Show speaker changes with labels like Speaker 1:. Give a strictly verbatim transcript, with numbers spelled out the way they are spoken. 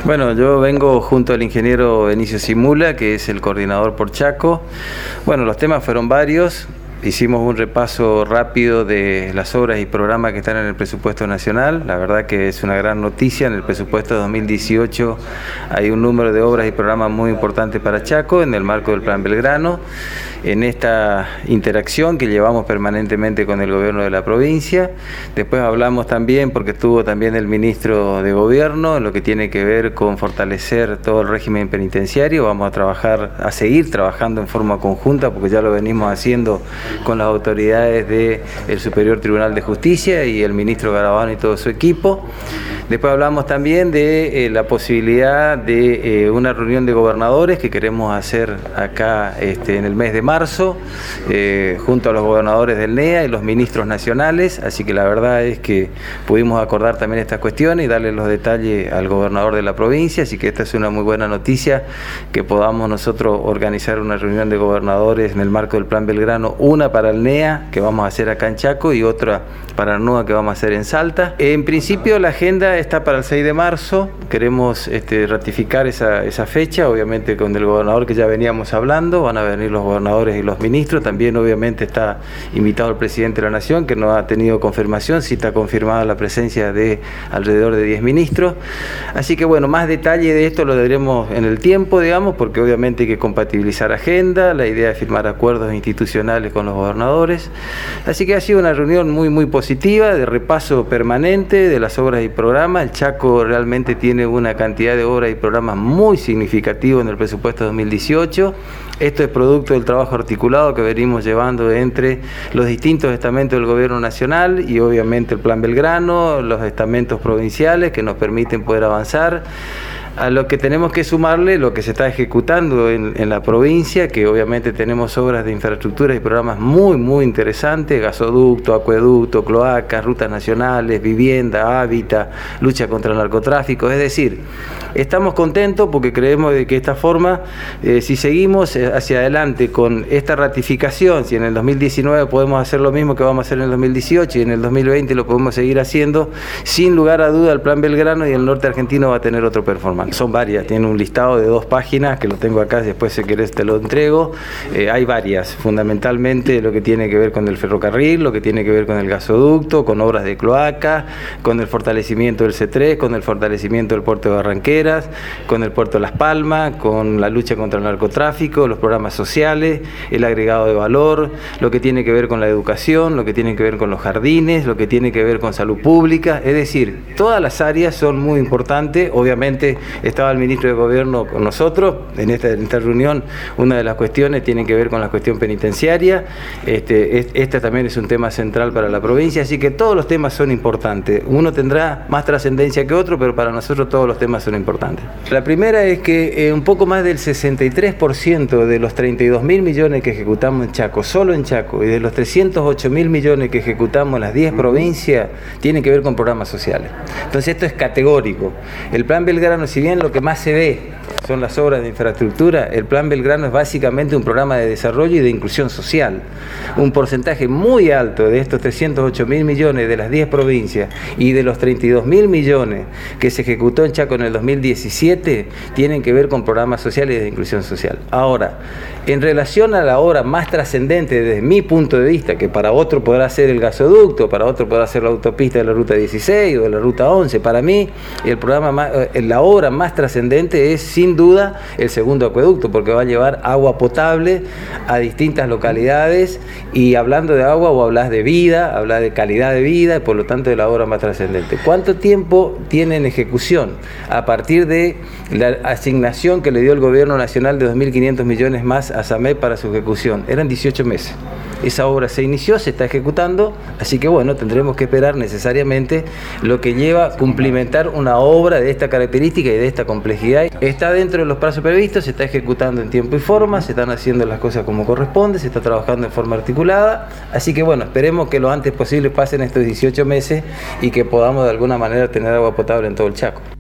Speaker 1: Bueno, yo vengo junto al ingeniero Benicio Simula, que es el coordinador por Chaco. Bueno, los temas fueron varios. Hicimos un repaso rápido de las obras y programas que están en el presupuesto nacional. La verdad que es una gran noticia. En el presupuesto de dos mil dieciocho hay un número de obras y programas muy importantes para Chaco en el marco del Plan Belgrano. En esta interacción que llevamos permanentemente con el gobierno de la provincia. Después hablamos también, porque estuvo también el ministro de Gobierno, en lo que tiene que ver con fortalecer todo el régimen penitenciario. Vamos a trabajar, a seguir trabajando en forma conjunta, porque ya lo venimos haciendo con las autoridades del Superior Tribunal de Justicia y el ministro Garabano y todo su equipo. Después hablamos también de eh, la posibilidad de eh, una reunión de gobernadores que queremos hacer acá este, en el mes de marzo, eh, junto a los gobernadores del N E A y los ministros nacionales, así que la verdad es que pudimos acordar también estas cuestiones y darle los detalles al gobernador de la provincia, así que esta es una muy buena noticia, que podamos nosotros organizar una reunión de gobernadores en el marco del Plan Belgrano, una para el N E A, que vamos a hacer acá en Chaco, y otra para N U A, que vamos a hacer en Salta. En principio la agenda está para el seis de marzo, queremos este, ratificar esa, esa fecha, obviamente con el gobernador que ya veníamos hablando, van a venir los gobernadores y los ministros, también obviamente está invitado el presidente de la Nación, que no ha tenido confirmación, sí está confirmada la presencia de alrededor de diez ministros, así que bueno, más detalle de esto lo daremos en el tiempo, digamos, porque obviamente hay que compatibilizar agenda, la idea es firmar acuerdos institucionales con los gobernadores, así que ha sido una reunión muy muy positiva, de repaso permanente de las obras y programas. El Chaco realmente tiene una cantidad de obras y programas muy significativos en el presupuesto dos mil dieciocho. Esto es producto del trabajo articulado que venimos llevando entre los distintos estamentos del gobierno nacional y obviamente el Plan Belgrano, los estamentos provinciales que nos permiten poder avanzar. A lo que tenemos que sumarle lo que se está ejecutando en, en la provincia, que obviamente tenemos obras de infraestructura y programas muy muy interesantes, gasoducto, acueducto, cloacas, rutas nacionales, vivienda, hábitat, lucha contra el narcotráfico, es decir, estamos contentos porque creemos de que esta forma, eh, si seguimos hacia adelante con esta ratificación, si en el dos mil diecinueve podemos hacer lo mismo que vamos a hacer en el dos mil dieciocho y en el dos mil veinte lo podemos seguir haciendo, sin lugar a duda el Plan Belgrano y el norte argentino va a tener otro performance. Son varias, tiene un listado de dos páginas que lo tengo acá, después si querés te lo entrego. Eh, hay varias, fundamentalmente lo que tiene que ver con el ferrocarril, lo que tiene que ver con el gasoducto, con obras de cloaca, con el fortalecimiento del C tres, con el fortalecimiento del puerto de Barranqueras, con el puerto de Las Palmas, con la lucha contra el narcotráfico, los programas sociales, el agregado de valor, lo que tiene que ver con la educación, lo que tiene que ver con los jardines, lo que tiene que ver con salud pública, es decir, todas las áreas son muy importantes. Obviamente estaba el ministro de Gobierno con nosotros en esta, en esta reunión. Una de las cuestiones tiene que ver con la cuestión penitenciaria. Este, es, esta también es un tema central para la provincia, así que todos los temas son importantes. Uno tendrá más trascendencia que otro, pero para nosotros todos los temas son importantes. La primera es que eh, un poco más del sesenta y tres por ciento de los treinta y dos mil millones que ejecutamos en Chaco, solo en Chaco, y de los trescientos ocho mil millones que ejecutamos en las diez provincias, tiene que ver con programas sociales. Entonces esto es categórico. El Plan Belgrano, si bien lo que más se ve son las obras de infraestructura, el Plan Belgrano es básicamente un programa de desarrollo y de inclusión social. Un porcentaje muy alto de estos trescientos ocho mil millones de las diez provincias y de los treinta y dos mil millones que se ejecutó en Chaco en el dos mil diecisiete tienen que ver con programas sociales y de inclusión social. Ahora, en relación a la obra más trascendente desde mi punto de vista, que para otro podrá ser el gasoducto, para otro podrá ser la autopista de la ruta dieciséis o de la ruta once, para mí el programa más, la obra más trascendente es sin duda el segundo acueducto, porque va a llevar agua potable a distintas localidades, y hablando de agua o hablas de vida, hablas de calidad de vida, y por lo tanto de la obra más trascendente. ¿Cuánto tiempo tiene en ejecución? A partir de la asignación que le dio el gobierno nacional de dos mil quinientos millones más a SAMEP para su ejecución, eran dieciocho meses. Esa obra se inició, se está ejecutando, así que bueno, tendremos que esperar necesariamente lo que lleva a cumplimentar una obra de esta característica y de esta complejidad. Está dentro de los plazos previstos, se está ejecutando en tiempo y forma, se están haciendo las cosas como corresponde, se está trabajando en forma articulada, así que bueno, esperemos que lo antes posible pasen estos dieciocho meses y que podamos de alguna manera tener agua potable en todo el Chaco.